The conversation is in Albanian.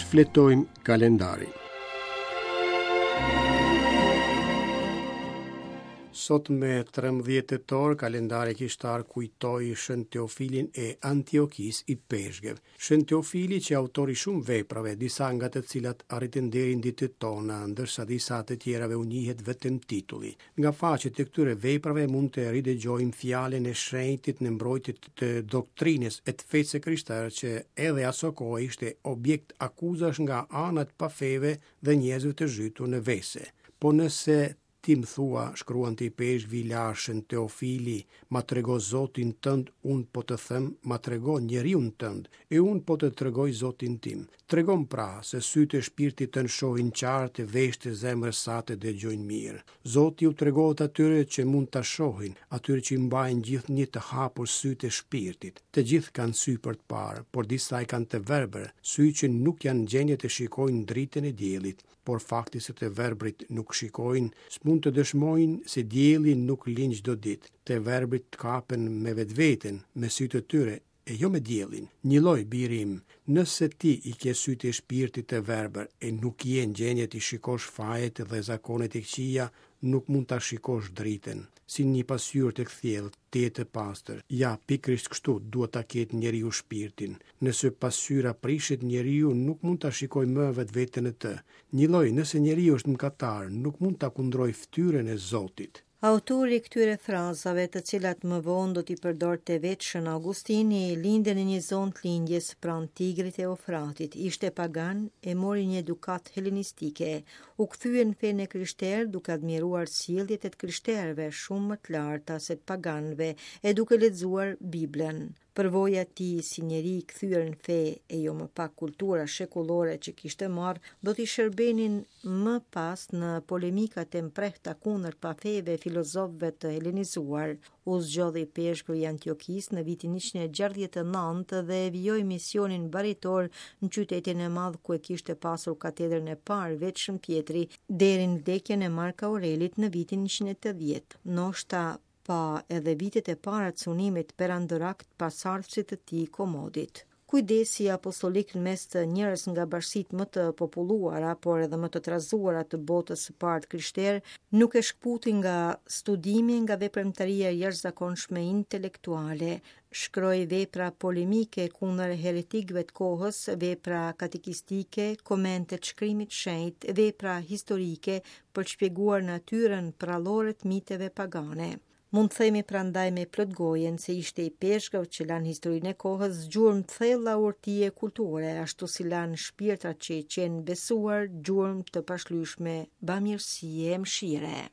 Riflettojmë kalendari. Sot me 13 tetor, kalendari kishtar kujtoi Shën Teofilin e Antiokis i Peshkëve. Shën Teofili që autori shumë veprave, disa nga të cilat arritën deri në ditët tona, ndërsa disa të tjerave u njihet vetëm titulli. Nga faqet e këtyre veprave mund të ridëgjojmë fjalën e shenjtit në mbrojtje të doktrines e të fesë krishtere që edhe aso kohë ishte objekt akuzash nga anët pa feve dhe njerëzve të zhytur në vese. Po nëse ti më thua, shkruan të i Peshkëve Larshën Teofili, ma trego Zotin tënd, unë po të them, ma trego njeriun tënd, e unë po të tregoj Zotin tim. Tregon pra se sytë e shpirtit të nshohin qartë, veshtë e zemrës sate dëgjojnë mirë. Zoti u tregohet atyre që mund të shohin, atyre që i mbajnë gjithë një të hapur sytë e shpirtit. Të gjithë kanë sy për të parë, por disa i kanë të verbër, sy që nuk janë gjendje të shikojnë dritën e diellit. Por fakti se të verbrit nuk shikojnë, s'mund të dëshmojnë se dielli nuk lind çdo ditë. Të verbrit kapen me vetveten, me sytë të tyre, e jo me diellin. Një lloj birim, nëse ti i ke sytë e shpirtit të verbër e nuk je në gjendje të shikosh fajet dhe zakonet e këqija, nuk mund ta shikosh dritën. Si një pasqyrë të kthjellë, të pastër. Ja, pikërisht kështu duhet ta ketë njeriu shpirtin. Nëse pasqyra prishet, njeriu nuk mund ta shikojë më vetveten e të. Një lloj, nëse njeriu është mëkatar, nuk mund ta kundrojë fytyrën e Zotit. Autori këtyre frazave, të cilat më vonë do t'i përdorte vetë Shën Augustini, linde në një zonë të lindjes pranë Tigrit e Eufratit, ishte pagan e mori një edukat helenistike, u kthye në fenë e krishterë duke admiruar sjelljet e të krishterëve shumë më të larta se të paganëve e duke lexuar Biblën. Përvoja ti si njeri kthyer në fe e jo më pak kultura shekullore që kishte marrë, do t'i shërbenin më pas në polemikat e mprehta kundër pafeve filozofëve të helenizuar. U zgjodhi i Peshkëve i Antiokis në vitin 169 dhe e vijoi misionin mbaritor në qytetin e madh ku e kishte pasur katedrën e parë vetë Shën Pjetri deri në vdekjen e Mark Aurelit në vitin 180. Noshta pa edhe vitet e para të sunimit perandorakt pasardhësit të tij Komodit. Kujdesi apostolik në mes të njerëz nga bashkitë më të populluara, por edhe më të trazuara të botës së parë krishtere, nuk e shkputi nga studimi, nga veprimtaria jashtëzakonshme intelektuale. Shkroi vepra polemike kundër heretikëve të kohës, vepra katekistike, komente të shkrimit shenjt, vepra historike për të shpjeguar natyrën prallore të miteve pagane. Mund të themi prandaj me plot gojen se ishte i Peshkëve që lanë historinë e kohës gjurmë të thella urtie kulture, ashtu si lanë shpirtrat që i qenë besuar gjurmë të pashlyeshme bamirësie e mëshire.